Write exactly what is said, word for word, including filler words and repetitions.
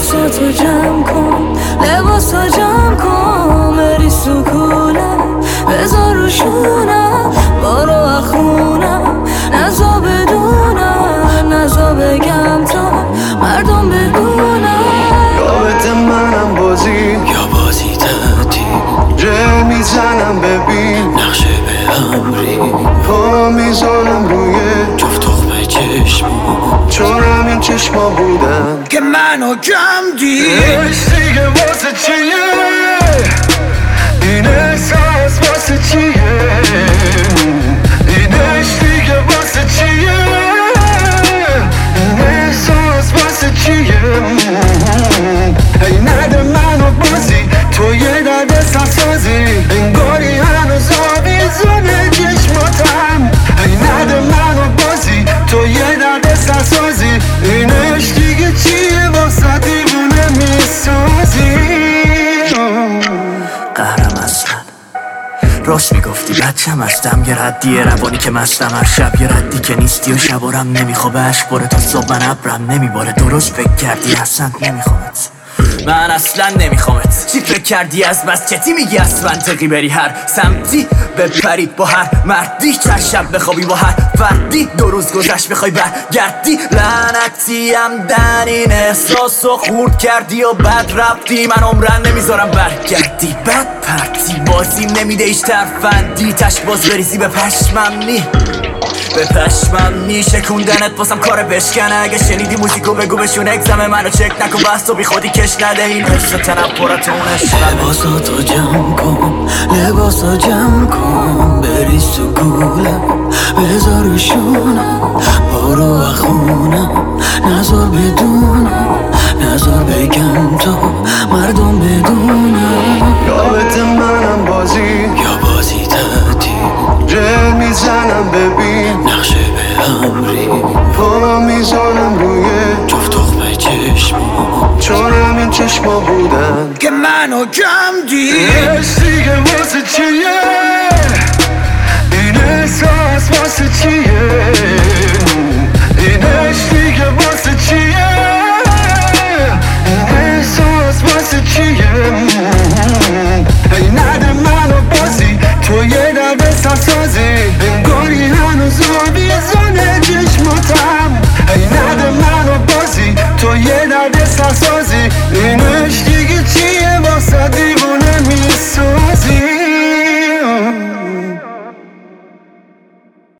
لباساتو جمع کن، لباسا جمع کن، بری سکونم بذار روشونم، بارو اخونم نزا بدونم، نزا بگم تا مردم بدونم. یابت منم بازی یا بازی تعطیل، ره میزنم ببین نقشه به امری، پا میزنم روی جفت تخمه چشما، چون همین چشما بودن که منو کم دید. عشق دیگه واسه چیه؟ این احساس واسه چیه؟ این عشق دیگه واسه چیه؟ این احساس واسه چیه؟ ای نده منو بازی، تو یه درد سرسازی، انگاری هنوز آویزونه چشماتم. ای نده منو بازی، تو یه درد سرسازی، این عشق دیگه چیه واسه دیوونه میسازی؟ قهرم اصلا راست میگفتی بچم هستم، یه ردیه روانی که مستم هر شب، یه ردی که نیستی و شبارم نمیخوابه، عشق باره تا صبح من ابرم نمیباره. درست فکر کردی اصلا نمیخوامت، من اصلا نمیخوامت. چی فکر کردی از بس چتی میگی از منطقی بری هر سمتی بپری با هر مردی، چند شب بخوابی با هر فردی، دو روز گذشت بخوای برگردی. لعنتی هم در این احساس و خورد کردی و بد رفتی، من عمرن نمیذارم برگردی. بد پرتی بازیم نمیده ایش ترفندی، تش باز بریزی به پشمم نی، به پشمم نی شکوندنت باسم کار بشکنه. اگه شنیدی موزیکو بگو بشون اگزم منو چک نکن، بس تو بی خودی کش نده این حس تنم پراتونش. لباساتو جمع کن، لباسا جمع کن، بری سکولم بذار روشونم، بارو اخونم نزار بدونم، نزار بگم تا مردم بدونم. یابت منم بازی یا بازی تعطیل، ره میزنم ببین نقشه به امری، پا میزنم روی جفت تخمه چشما، چون همین چشما بودن که منو کم دید. عشق دیگه واسه چیه؟ این احساس واسه چیه؟